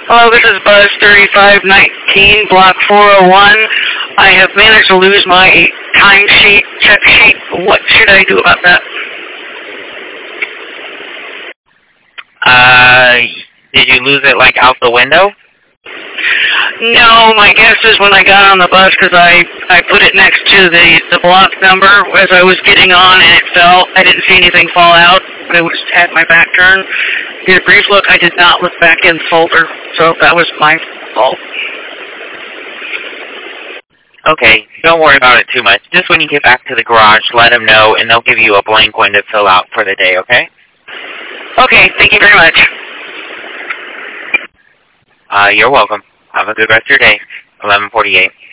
Hello, this is Buzz 3519, Block 401. I have managed to lose my timesheet, check sheet. What should I do about that? Did you lose it, like, out the window? No, my guess is when I got on the bus, because I put it next to the block number as I was getting on, and it fell. I didn't see anything fall out. I just had my back turned. Did a brief look. I did not look back in the folder, so that was my fault. Okay, don't worry about it too much. Just when you get back to the garage, let them know, and they'll give you a blank one to fill out for the day, okay? Okay, thank you very much. You're welcome. Have a good rest of your day. 11:48.